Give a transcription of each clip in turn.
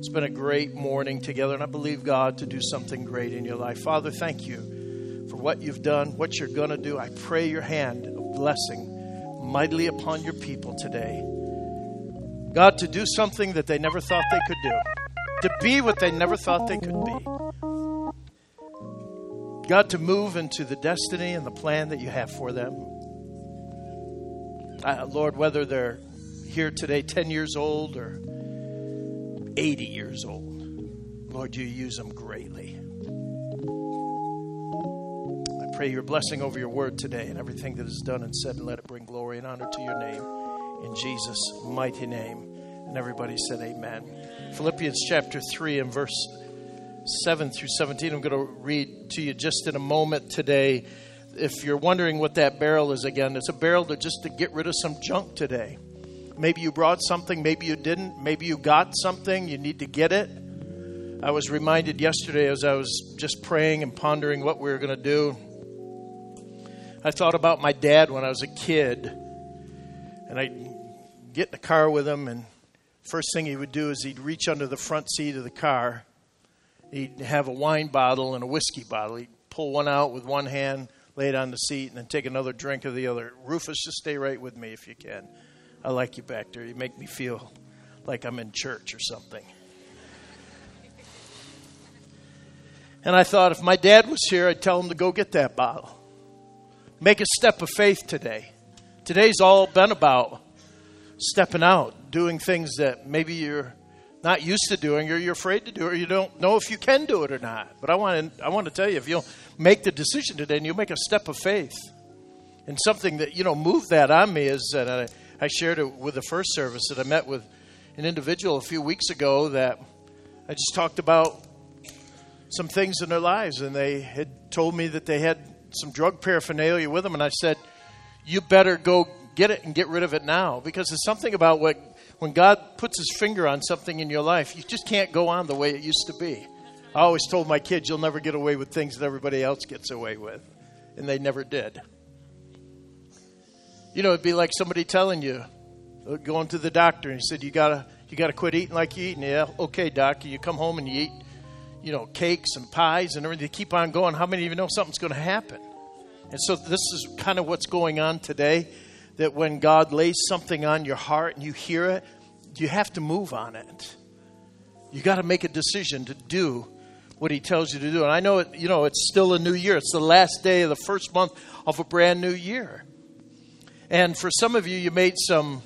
It's been a great morning together, and I believe God to do something great in your life. Father, thank you for what you've done, what you're going to do. I pray your hand of blessing mightily upon your people today. God, to do something that they never thought they could do, to be what they never thought they could be. God, to move into the destiny and the plan that you have for them. Lord, whether they're here today 10 years old or 80 years old, Lord, you use them greatly. I pray your blessing over your word today and everything that is done and said, and let it bring glory and honor to your name. In Jesus' mighty name. And everybody said amen. Philippians chapter 3 and verse 7 through 17. I'm going to read to you just in a moment today. If you're wondering what that barrel is again, it's a barrel to get rid of some junk today. Maybe you brought something, maybe you didn't. Maybe you got something, you need to get it. I was reminded yesterday as I was just praying and pondering what we were going to do. I thought about my dad when I was a kid. And I'd get in the car with him, and first thing he would do is he'd reach under the front seat of the car. He'd have a wine bottle and a whiskey bottle. He'd pull one out with one hand, lay it on the seat, and then take another drink of the other. Rufus, just stay right with me if you can. I like you back there. You make me feel like I'm in church or something. And I thought if my dad was here, I'd tell him to go get that bottle. Make a step of faith today. Today's all been about stepping out, doing things that maybe you're not used to doing or you're afraid to do or you don't know if you can do it or not. But I want to tell you, if you'll make the decision today and you'll make a step of faith, and something that, moved that on me is that I shared it with the first service that I met with an individual a few weeks ago that I just talked about some things in their lives, and they had told me that they had some drug paraphernalia with them, and I said, you better go get it and get rid of it now, because there's something about when God puts his finger on something in your life, you just can't go on the way it used to be. I always told my kids, you'll never get away with things that everybody else gets away with, and they never did. It'd be like somebody telling you, going to the doctor, and he said, you gotta quit eating like you eat. And yeah, okay, doc. You come home and you eat, cakes and pies and everything. You keep on going. How many of you know something's going to happen? And so this is kind of what's going on today, that when God lays something on your heart and you hear it, you have to move on it. You got to make a decision to do what he tells you to do. And I know it's still a new year. It's the last day of the first month of a brand new year. And for some of you, you made some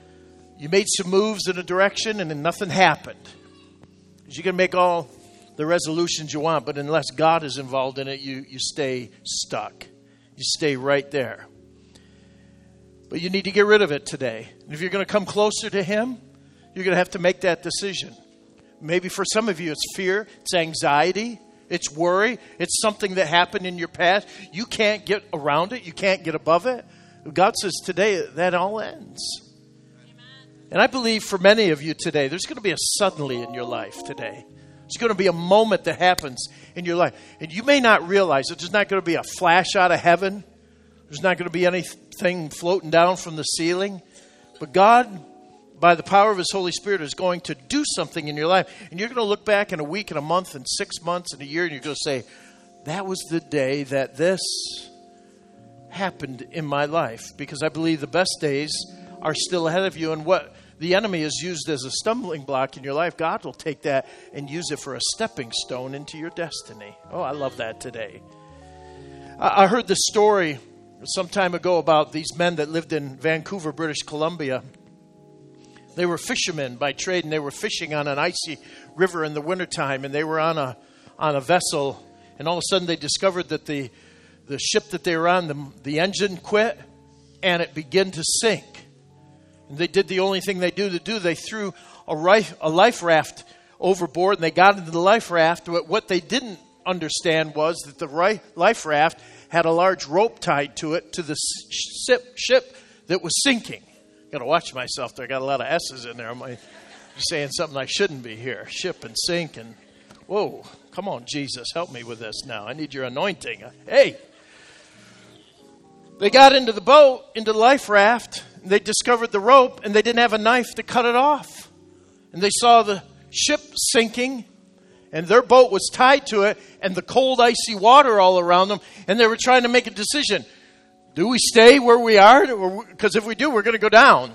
moves in a direction and then nothing happened. You can make all the resolutions you want, but unless God is involved in it, you stay stuck. You stay right there. But you need to get rid of it today. And if you're going to come closer to him, you're going to have to make that decision. Maybe for some of you, it's fear, it's anxiety, it's worry, it's something that happened in your past. You can't get around it. You can't get above it. God says today that all ends. Amen. And I believe for many of you today, there's going to be a suddenly in your life today. There's going to be a moment that happens in your life. And you may not realize that there's not going to be a flash out of heaven. There's not going to be anything floating down from the ceiling. But God, by the power of his Holy Spirit, is going to do something in your life. And you're going to look back in a week and a month and 6 months and a year, and you're going to say, that was the day that this happened in my life, because I believe the best days are still ahead of you, and what the enemy has used as a stumbling block in your life, God will take that and use it for a stepping stone into your destiny. Oh, I love that today. I heard the story some time ago about these men that lived in Vancouver, British Columbia. They were fishermen by trade, and they were fishing on an icy river in the wintertime, and they were on a vessel, and all of a sudden they discovered that the ship that they were on, the engine quit, and it began to sink. And they did the only thing they do. They threw a life raft overboard, and they got into the life raft. But what they didn't understand was that the life raft had a large rope tied to it to the ship that was sinking. Got to watch myself there. I got a lot of S's in there. I'm saying something I shouldn't be here. Ship and sink and whoa, come on, Jesus, help me with this now. I need your anointing. Hey. They got into the boat, into the life raft, and they discovered the rope, and they didn't have a knife to cut it off. And they saw the ship sinking, and their boat was tied to it, and the cold, icy water all around them, and they were trying to make a decision. Do we stay where we are? Because if we do, we're going to go down.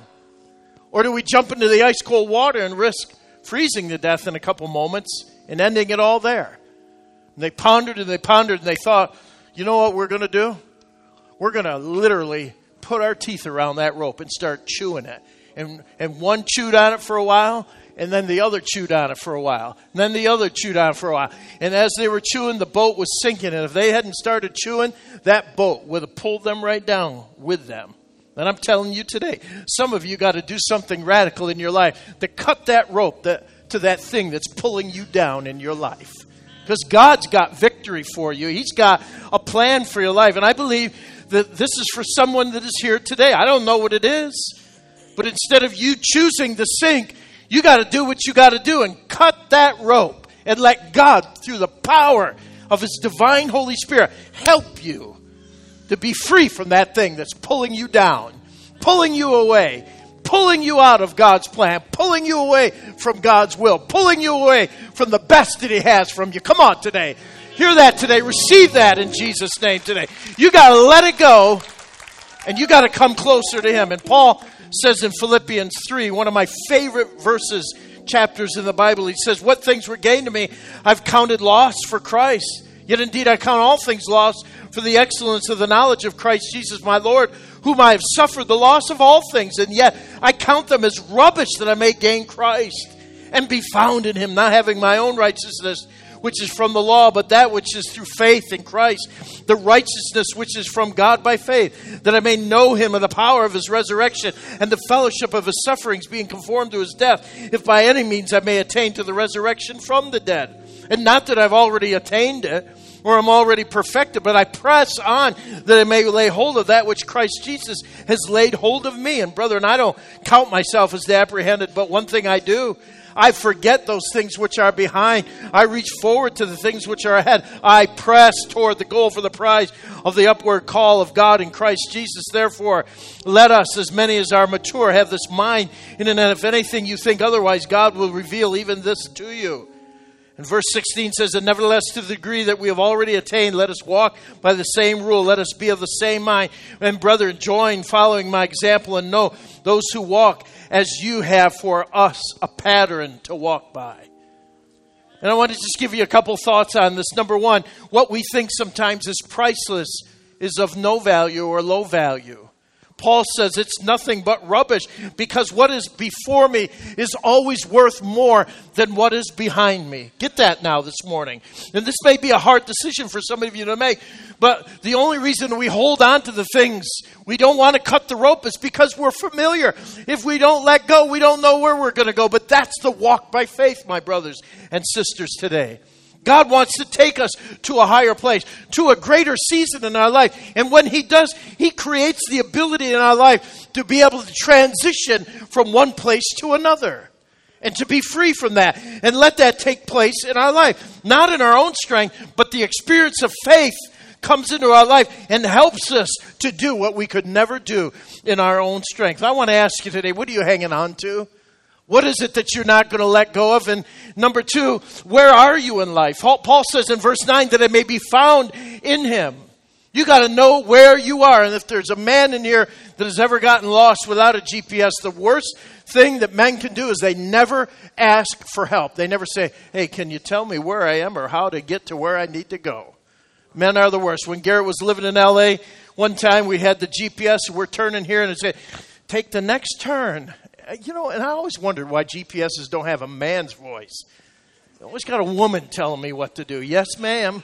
Or do we jump into the ice cold water and risk freezing to death in a couple moments and ending it all there? And they pondered and they pondered and they thought, you know what we're going to do? We're going to literally put our teeth around that rope and start chewing it. And one chewed on it for a while, and then the other chewed on it for a while. And then the other chewed on it for a while. And as they were chewing, the boat was sinking. And if they hadn't started chewing, that boat would have pulled them right down with them. And I'm telling you today, some of you got to do something radical in your life to cut that rope to that thing that's pulling you down in your life. Because God's got victory for you. He's got a plan for your life. And I believe that this is for someone that is here today. I don't know what it is. But instead of you choosing to sink, you got to do what you got to do and cut that rope and let God, through the power of His divine Holy Spirit, help you to be free from that thing that's pulling you down, pulling you away, pulling you out of God's plan, pulling you away from God's will, pulling you away from the best that He has from you. Come on today. Hear that today. Receive that in Jesus' name today. You got to let it go, and you got to come closer to Him. And Paul says in Philippians 3, one of my favorite verses, chapters in the Bible, he says, what things were gained to me, I've counted loss for Christ. Yet indeed I count all things lost for the excellence of the knowledge of Christ Jesus my Lord, whom I have suffered the loss of all things, and yet I count them as rubbish that I may gain Christ and be found in Him, not having my own righteousness, which is from the law, but that which is through faith in Christ, the righteousness which is from God by faith, that I may know Him and the power of His resurrection and the fellowship of His sufferings, being conformed to His death, if by any means I may attain to the resurrection from the dead. And not that I've already attained it, or I'm already perfected, but I press on that I may lay hold of that which Christ Jesus has laid hold of me. And brethren, I don't count myself as apprehended, but one thing I do, I forget those things which are behind. I reach forward to the things which are ahead. I press toward the goal for the prize of the upward call of God in Christ Jesus. Therefore, let us, as many as are mature, have this mind in it. And if anything you think otherwise, God will reveal even this to you. And verse 16 says, and nevertheless, to the degree that we have already attained, let us walk by the same rule. Let us be of the same mind. And brethren, join following my example and know those who walk as you have for us a pattern to walk by. And I want to just give you a couple thoughts on this. Number one, what we think sometimes is priceless is of no value or low value. Paul says it's nothing but rubbish because what is before me is always worth more than what is behind me. Get that now this morning. And this may be a hard decision for some of you to make, but the only reason we hold on to the things we don't want to cut the rope is because we're familiar. If we don't let go, we don't know where we're going to go. But that's the walk by faith, my brothers and sisters today. God wants to take us to a higher place, to a greater season in our life. And when He does, He creates the ability in our life to be able to transition from one place to another and to be free from that and let that take place in our life. Not in our own strength, but the experience of faith comes into our life and helps us to do what we could never do in our own strength. I want to ask you today, what are you hanging on to? What is it that you're not going to let go of? And number two, where are you in life? Paul says in verse 9 that it may be found in Him. You got to know where you are. And if there's a man in here that has ever gotten lost without a GPS, the worst thing that men can do is they never ask for help. They never say, hey, can you tell me where I am or how to get to where I need to go? Men are the worst. When Garrett was living in L.A., one time we had the GPS and we're turning here and it said, take the next turn. You know, and I always wondered why GPSs don't have a man's voice. I always got a woman telling me what to do. Yes, ma'am.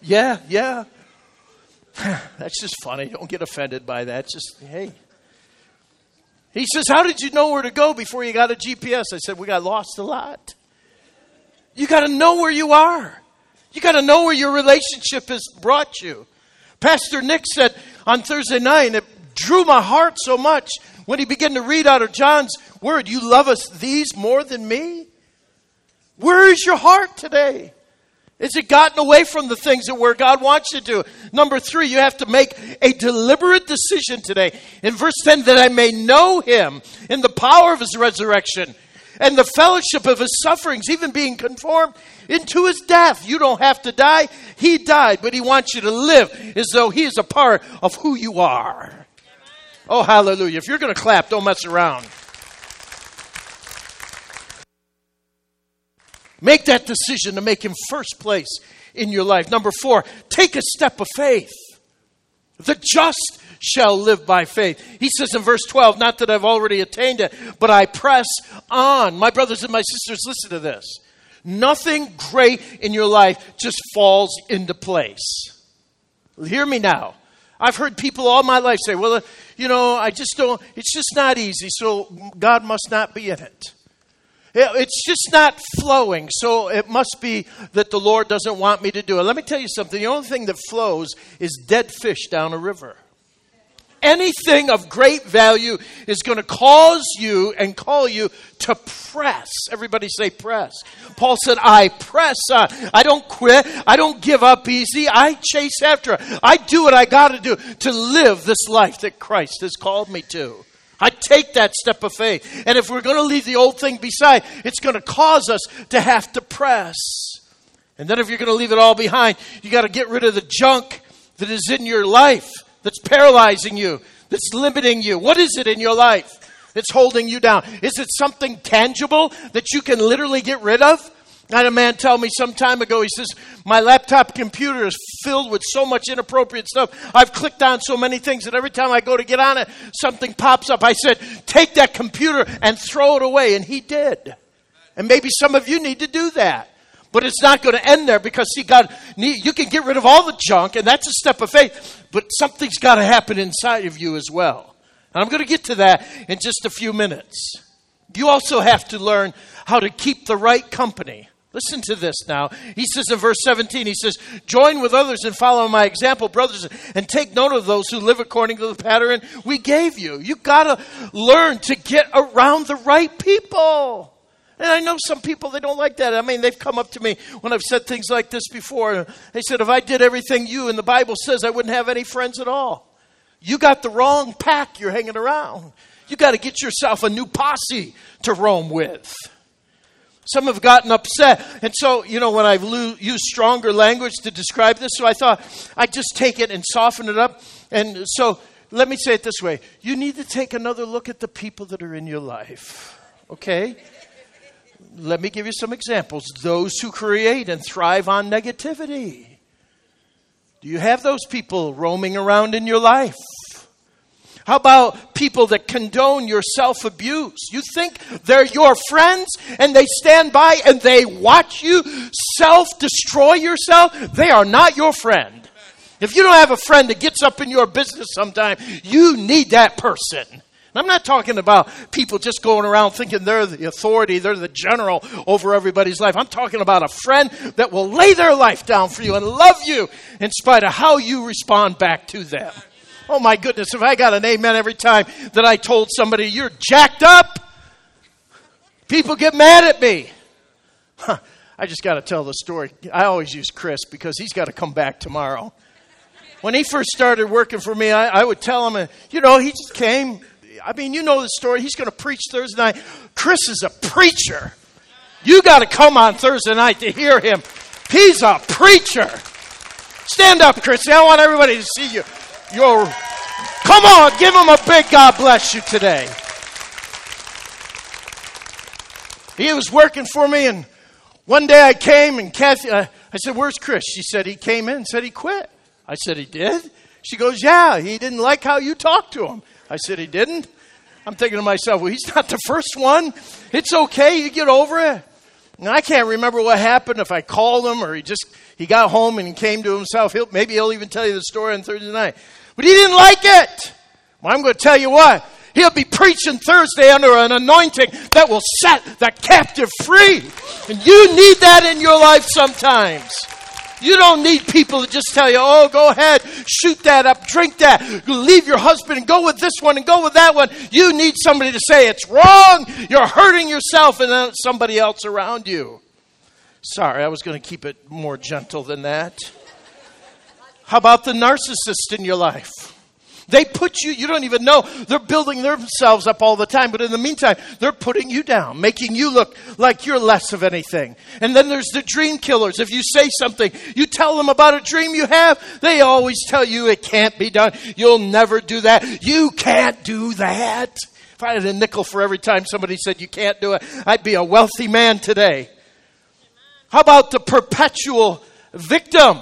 Yeah. That's just funny. Don't get offended by that. Just, hey. He says, how did you know where to go before you got a GPS? I said, we got lost a lot. You got to know where you are. You got to know where your relationship has brought you. Pastor Nick said on Thursday night, and it drew my heart so much, when he began to read out of John's word, you love us these more than me? Where is your heart today? Is it gotten away from the things that where God wants you to? Number three, you have to make a deliberate decision today. In verse 10, that I may know Him in the power of His resurrection and the fellowship of his sufferings, even being conformed into his death. You don't have to die. He died, but he wants you to live as though he is a part of who you are. Oh, hallelujah. If you're going to clap, don't mess around. Make that decision to make him first place in your life. Number 4, take a step of faith. The just shall live by faith. He says in verse 12, not that I've already attained it, but I press on. My brothers and my sisters, listen to this. Nothing great in your life just falls into place. Hear me now. I've heard people all my life say, well, I just don't, it's just not easy, so God must not be in it. It's just not flowing, so it must be that the Lord doesn't want me to do it. Let me tell you something. The only thing that flows is dead fish down a river. Anything of great value is going to cause you and call you to press. Everybody say press. Paul said, I press on. I don't quit. I don't give up easy. I chase after it. I do what I got to do to live this life that Christ has called me to. I take that step of faith. And if we're going to leave the old thing beside, it's going to cause us to have to press. And then if you're going to leave it all behind, you got to get rid of the junk that is in your life, that's paralyzing you, that's limiting you. What is it in your life that's holding you down? Is it something tangible that you can literally get rid of? I had a man tell me some time ago, he says, my laptop computer is filled with so much inappropriate stuff. I've clicked on so many things that every time I go to get on it, something pops up. I said, take that computer and throw it away. And he did. And maybe some of you need to do that. But it's not going to end there because, see, God, you can get rid of all the junk, and that's a step of faith. But something's got to happen inside of you as well. And I'm going to get to that in just a few minutes. You also have to learn how to keep the right company. Listen to this now. He says in verse 17, he says, join with others and follow my example, brothers, and take note of those who live according to the pattern we gave you. You've got to learn to get around the right people. And I know some people, they don't like that. I mean, they've come up to me when I've said things like this before. They said, if I did everything you and the Bible says, I wouldn't have any friends at all. You got the wrong pack you're hanging around. You got to get yourself a new posse to roam with. Some have gotten upset. And so, when I've used stronger language to describe this, so I thought I'd just take it and soften it up. And so let me say it this way. You need to take another look at the people that are in your life. Okay? Let me give you some examples. Those who create and thrive on negativity. Do you have those people roaming around in your life? How about people that condone your self-abuse? You think they're your friends and they stand by and they watch you self-destroy yourself? They are not your friend. If you don't have a friend that gets up in your business sometime, you need that person. I'm not talking about people just going around thinking they're the authority, they're the general over everybody's life. I'm talking about a friend that will lay their life down for you and love you in spite of how you respond back to them. Oh my goodness, if I got an amen every time that I told somebody you're jacked up, people get mad at me. I just got to tell the story. I always use Chris because he's got to come back tomorrow. When he first started working for me, I would tell him, he just came. I mean, you know the story. He's going to preach Thursday night. Chris is a preacher. You got to come on Thursday night to hear him. He's a preacher. Stand up, Chris. I want everybody to see you. Come on, give him a big God bless you today. He was working for me, and one day I came, and Kathy, I said, where's Chris? She said, he came in and said he quit. I said, he did? She goes, yeah, he didn't like how you talked to him. I said, he didn't? I'm thinking to myself, well, he's not the first one. It's okay. You get over it. And I can't remember what happened, if I called him or he got home and he came to himself. Maybe he'll even tell you the story on Thursday night. But he didn't like it. Well, I'm going to tell you what. He'll be preaching Thursday under an anointing that will set the captive free. And you need that in your life sometimes. You don't need people to just tell you, oh, go ahead, shoot that up, drink that, leave your husband and go with this one and go with that one. You need somebody to say it's wrong, you're hurting yourself, and then somebody else around you. Sorry, I was going to keep it more gentle than that. How about the narcissist in your life? They put you, you don't even know. They're building themselves up all the time. But in the meantime, they're putting you down, making you look like you're less of anything. And then there's the dream killers. If you say something, you tell them about a dream you have, they always tell you it can't be done. You'll never do that. You can't do that. If I had a nickel for every time somebody said you can't do it, I'd be a wealthy man today. How about the perpetual victim?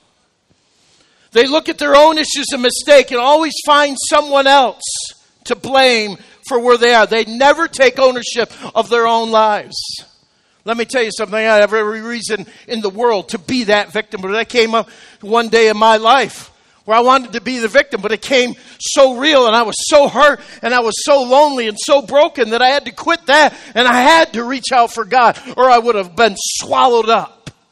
They look at their own issues and mistake and always find someone else to blame for where they are. They never take ownership of their own lives. Let me tell you something. I have every reason in the world to be that victim. But that came up one day in my life where I wanted to be the victim. But it came so real and I was so hurt and I was so lonely and so broken that I had to quit that. And I had to reach out for God or I would have been swallowed up.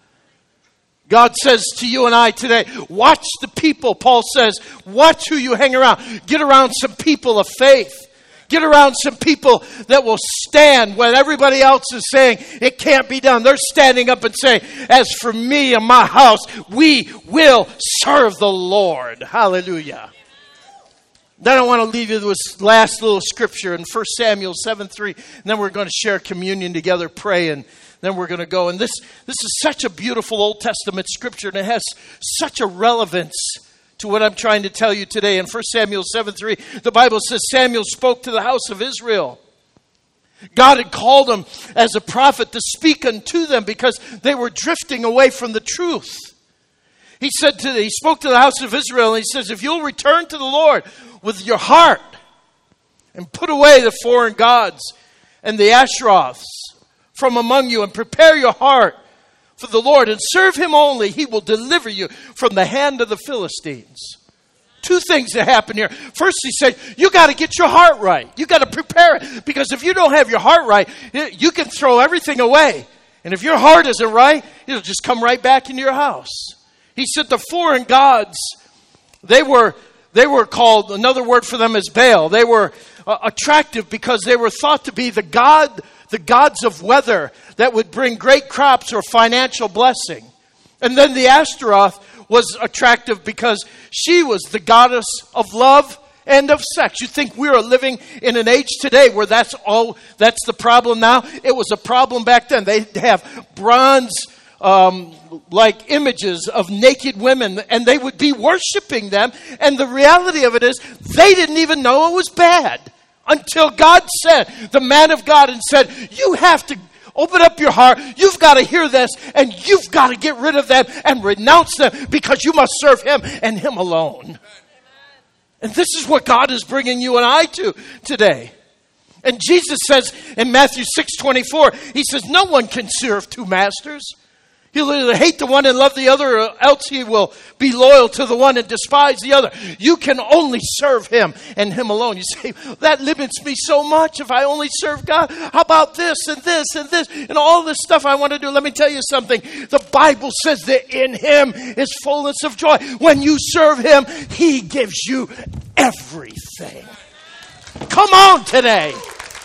God says to you and I today, watch the people. Paul says, watch who you hang around. Get around some people of faith. Get around some people that will stand when everybody else is saying it can't be done. They're standing up and saying, as for me and my house, we will serve the Lord. Hallelujah. Then I want to leave you with this last little scripture in 1 Samuel 7:3. And then we're going to share communion together, pray, and then we're going to go. And this is such a beautiful Old Testament scripture, and it has such a relevance to what I'm trying to tell you today. In 1 Samuel 7:3, the Bible says Samuel spoke to the house of Israel. God had called him as a prophet to speak unto them because they were drifting away from the truth. He spoke to the house of Israel, and he says, if you'll return to the Lord with your heart and put away the foreign gods and the Asheroths from among you and prepare your heart for the Lord and serve him only, he will deliver you from the hand of the Philistines. Two things that happen here. First, he said, you got to get your heart right. You got to prepare it. Because if you don't have your heart right, you can throw everything away. And if your heart isn't right, it'll just come right back into your house. He said the foreign gods, they were called, another word for them is Baal. They were attractive because they were thought to be the gods of weather that would bring great crops or financial blessing. And then the Ashtaroth was attractive because she was the goddess of love and of sex. You think we are living in an age today where that's the problem now? It was a problem back then. They have bronze like images of naked women, and they would be worshiping them. And the reality of it is they didn't even know it was bad until God said, the man of God, and said, you have to open up your heart. You've got to hear this, and you've got to get rid of them and renounce them because you must serve him and him alone. And this is what God is bringing you and I to today. And Jesus says in Matthew 6:24, he says, no one can serve two masters. He'll either hate the one and love the other, or else he will be loyal to the one and despise the other. You can only serve him and him alone. You say, that limits me so much if I only serve God. How about this and this and this and all this stuff I want to do? Let me tell you something. The Bible says that in him is fullness of joy. When you serve him, he gives you everything. Come on today.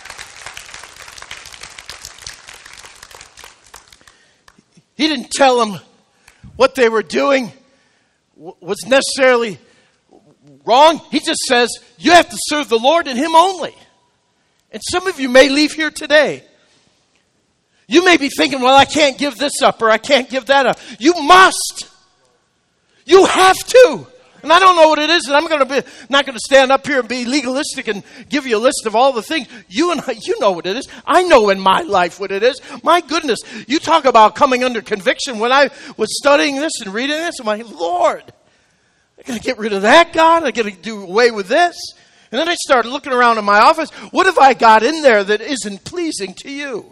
He didn't tell them what they were doing was necessarily wrong. He just says, you have to serve the Lord and him only. And some of you may leave here today. You may be thinking, well, I can't give this up or I can't give that up. You must. You have to. And I don't know what it is, and I'm not going to stand up here and be legalistic and give you a list of all the things. You know what it is. I know in my life what it is. My goodness, you talk about coming under conviction. When I was studying this and reading this, I'm like, Lord, I got to get rid of that, God. I got to do away with this. And then I started looking around in my office. What have I got in there that isn't pleasing to you?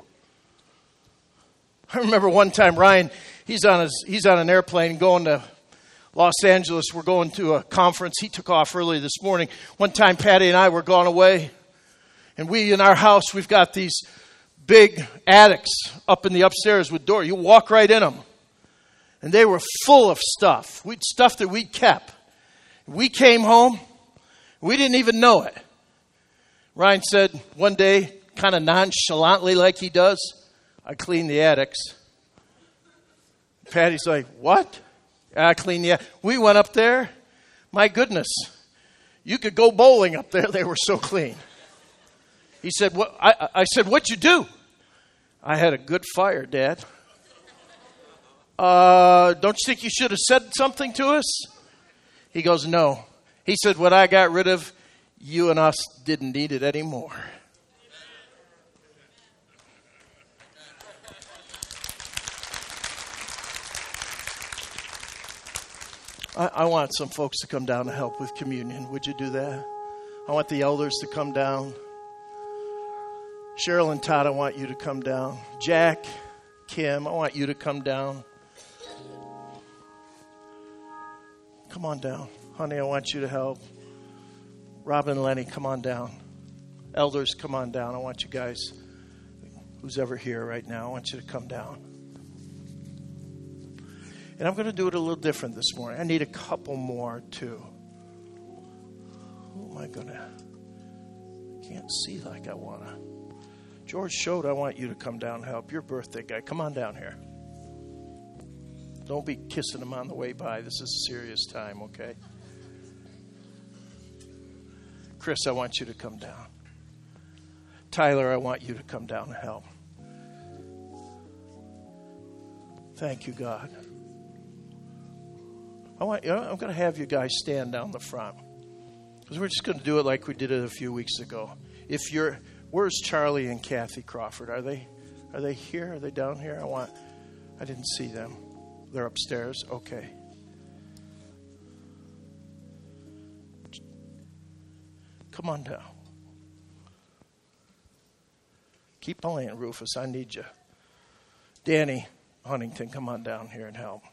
I remember one time Ryan, he's on an airplane going to Los Angeles. We're going to a conference. He took off early this morning. One time, Patty and I were gone away. And we, in our house, we've got these big attics up in the upstairs with door. You walk right in them. And they were full of stuff. Stuff that we'd kept. We came home. We didn't even know it. Ryan said one day, kind of nonchalantly like he does, I cleaned the attics. Patty's like, what? I cleaned the attic. We went up there. My goodness. You could go bowling up there. They were so clean. He said, "What?" I said, "What'd you do?" "I had a good fire, Dad." Don't you think you should have said something to us? He goes, "No." He said, "What I got rid of, you and us didn't need it anymore." I want some folks to come down to help with communion. Would you do that? I want the elders to come down. Cheryl and Todd, I want you to come down. Jack, Kim, I want you to come down. Come on down. Honey, I want you to help. Robin and Lenny, come on down. Elders, come on down. I want you guys, who's ever here right now, I want you to come down. And I'm going to do it a little different this morning. I need a couple more, too. Who am I going to? Can't see like I want to. George Schode, I want you to come down and help. Your birthday guy. Come on down here. Don't be kissing him on the way by. This is a serious time, okay? Chris, I want you to come down. Tyler, I want you to come down and help. Thank you, God. I'm going to have you guys stand down the front. Because we're just going to do it like we did it a few weeks ago. Where's Charlie and Kathy Crawford? Are they here? Are they down here? I didn't see them. They're upstairs? Okay. Come on down. Keep playing, Rufus. I need you. Danny Huntington, come on down here and help.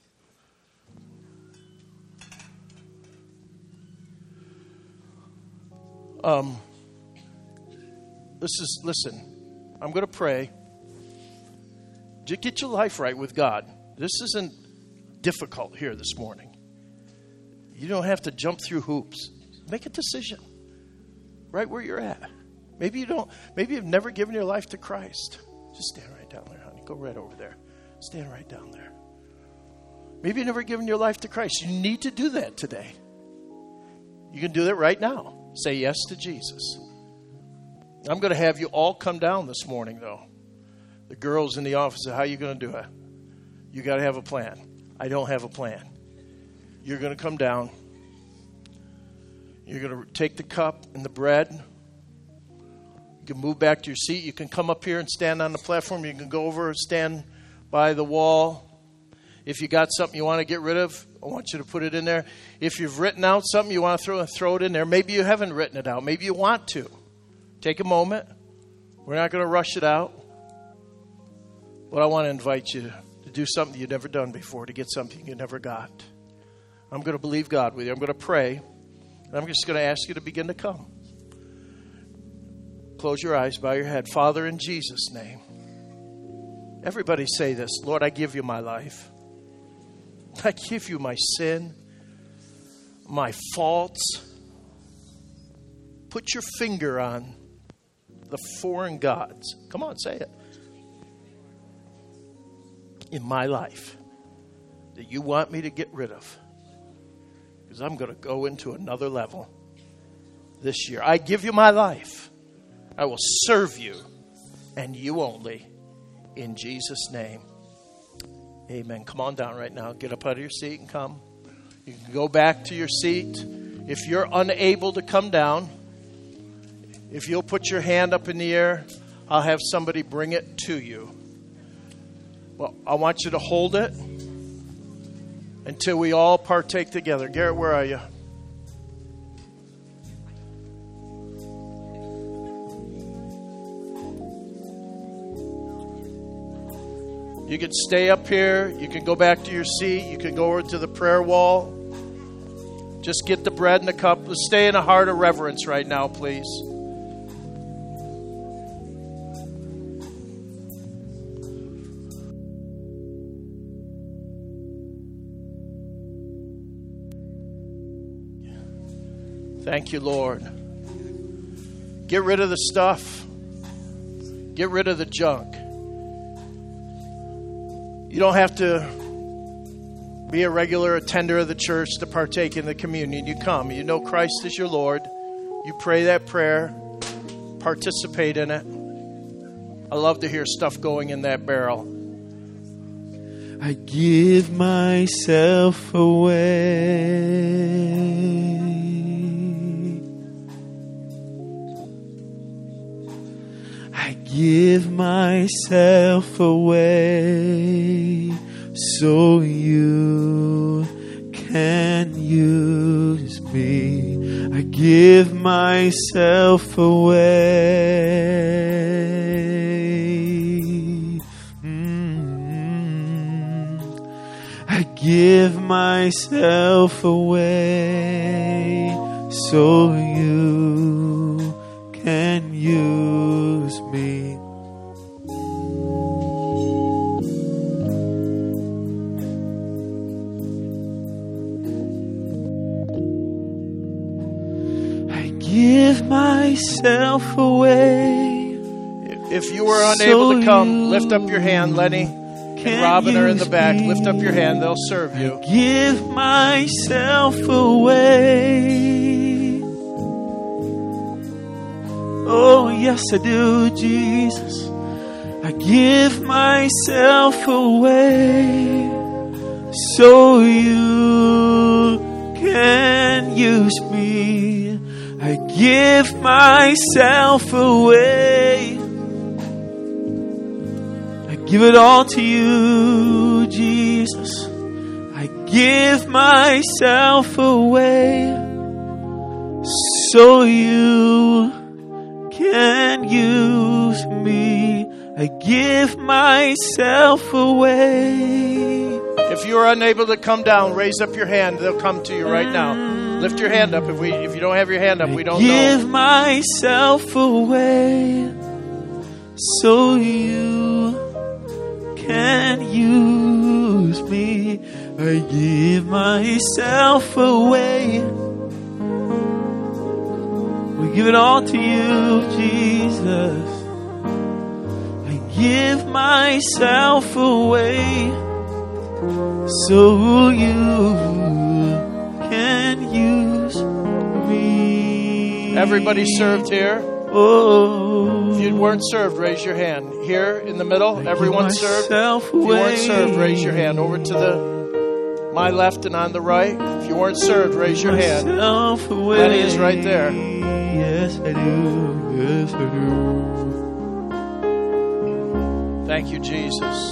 Listen, I'm going to pray. Just get your life right with God. This isn't difficult here this morning. You don't have to jump through hoops. Make a decision right where you're at. Maybe you've never given your life to Christ. Just stand right down there, honey. Go right over there. Stand right down there. Maybe you've never given your life to Christ. You need to do that today. You can do that right now. Say yes to Jesus. I'm going to have you all come down this morning, though. The girls in the office say, "How are you going to do it?" You got to have a plan. I don't have a plan. You're going to come down. You're going to take the cup and the bread. You can move back to your seat. You can come up here and stand on the platform. You can go over and stand by the wall. If you got something you want to get rid of, I want you to put it in there. If you've written out something you want to throw it in there. Maybe you haven't written it out. Maybe you want to. Take a moment. We're not going to rush it out. But I want to invite you to do something you've never done before, to get something you never got. I'm going to believe God with you. I'm going to pray. And I'm just going to ask you to begin to come. Close your eyes, bow your head. Father, in Jesus' name. Everybody say this. Lord, I give you my life. I give you my sin, my faults. Put your finger on the foreign gods. Come on, say it. In my life that you want me to get rid of. Because I'm going to go into another level this year. I give you my life. I will serve you and you only. In Jesus' name. Amen. Come on down right now. Get up out of your seat and come. You can go back to your seat. If you're unable to come down, if you'll put your hand up in the air, I'll have somebody bring it to you. Well, I want you to hold it until we all partake together. Garrett, where are you? You can stay up here. You can go back to your seat. You can go over to the prayer wall. Just get the bread and the cup. Let's stay in a heart of reverence right now, please. Thank you, Lord. Get rid of the stuff. Get rid of the junk. You don't have to be a regular attender of the church to partake in the communion. You come. You know Christ is your Lord. You pray that prayer. Participate in it. I love to hear stuff going in that barrel. I give myself away. I give myself away so you can use me. I give myself away. I give myself away so you can use me. I give myself away. If you were unable to come, lift up your hand, Lenny. And Robin are in the back. Lift up your hand. They'll serve you. I give myself away. Oh, yes, I do, Jesus. I give myself away so you can use me. I give myself away. Give it all to you, Jesus. I give myself away so you can use me. I give myself away. If you are unable to come down, raise up your hand. They'll come to you right now. Lift your hand up. If you don't have your hand up, we don't know. I give myself away so you can use me. I give myself away. We give it all to you, Jesus. I give myself away so you can use me. Everybody served here? Oh. If you weren't served, raise your hand. Here in the middle, everyone served. If you weren't served, raise your hand. Over to my left and on the right. If you weren't served, raise your hand. Lenny is right there. Yes, I do. Yes, I do. Thank you, Jesus.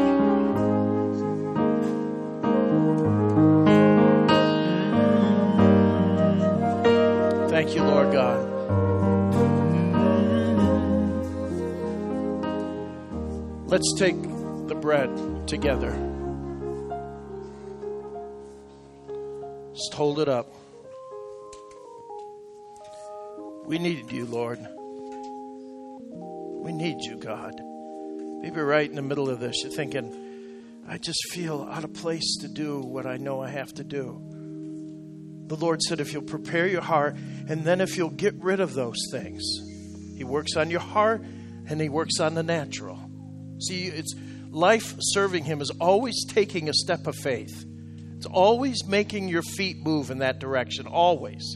Thank you, Lord God. Let's take the bread together. Just hold it up. We need you, Lord. We need you, God. Maybe right in the middle of this, you're thinking, I just feel out of place to do what I know I have to do. The Lord said, if you'll prepare your heart, and then if you'll get rid of those things. He works on your heart, and He works on the natural. See, it's life serving Him is always taking a step of faith. It's always making your feet move in that direction, always.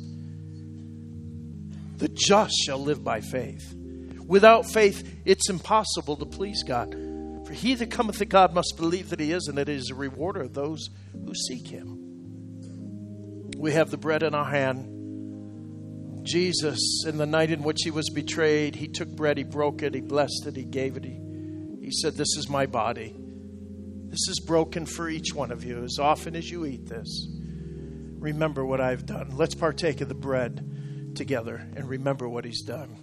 The just shall live by faith. Without faith, it's impossible to please God. For he that cometh to God must believe that He is, and that He is a rewarder of those who seek Him. We have the bread in our hand. Jesus, in the night in which He was betrayed, He took bread, He broke it, He blessed it, He gave it. He said, this is my body. This is broken for each one of you. As often as you eat this, remember what I've done. Let's partake of the bread together and remember what He's done.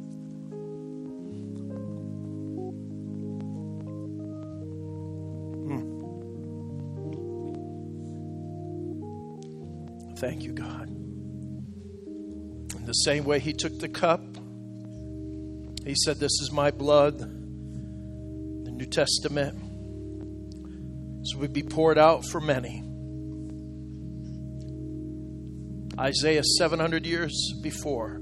Thank you, God. In the same way He took the cup, He said, this is my blood, the New Testament. This would be poured out for many. Isaiah 700 years before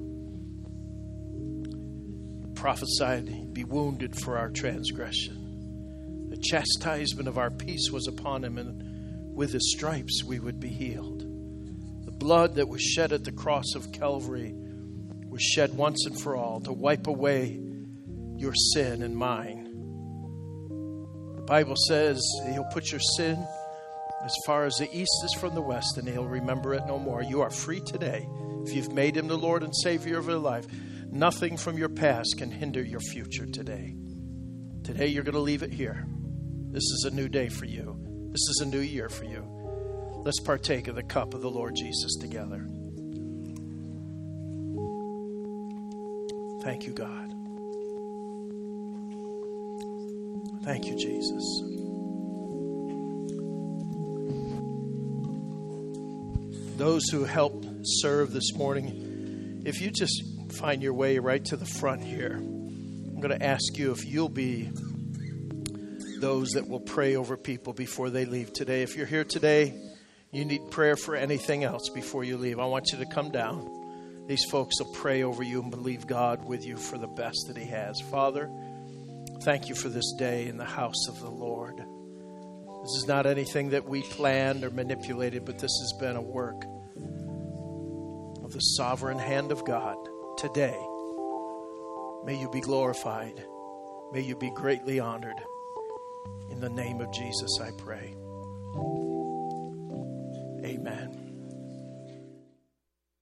prophesied He'd be wounded for our transgression. The chastisement of our peace was upon Him, and with his stripes we would be healed. The blood that was shed at the cross of Calvary was shed once and for all to wipe away your sin and mine. The Bible says he'll put your sin as far as the east is from the west, and he'll remember it no more. You are free today. If you've made him the Lord and Savior of your life, nothing from your past can hinder your future today. Today you're going to leave it here. This is a new day for you. This is a new year for you. Let's partake of the cup of the Lord Jesus together. Thank you, God. Thank you, Jesus. Those who helped serve this morning, if you just find your way right to the front here, I'm going to ask you if you'll be those that will pray over people before they leave today. If you're here today, you need prayer for anything else before you leave, I want you to come down. These folks will pray over you and believe God with you for the best that he has. Father, thank you for this day in the house of the Lord. This is not anything that we planned or manipulated, but this has been a work of the sovereign hand of God. Today, may you be glorified. May you be greatly honored. In the name of Jesus, I pray. Amen.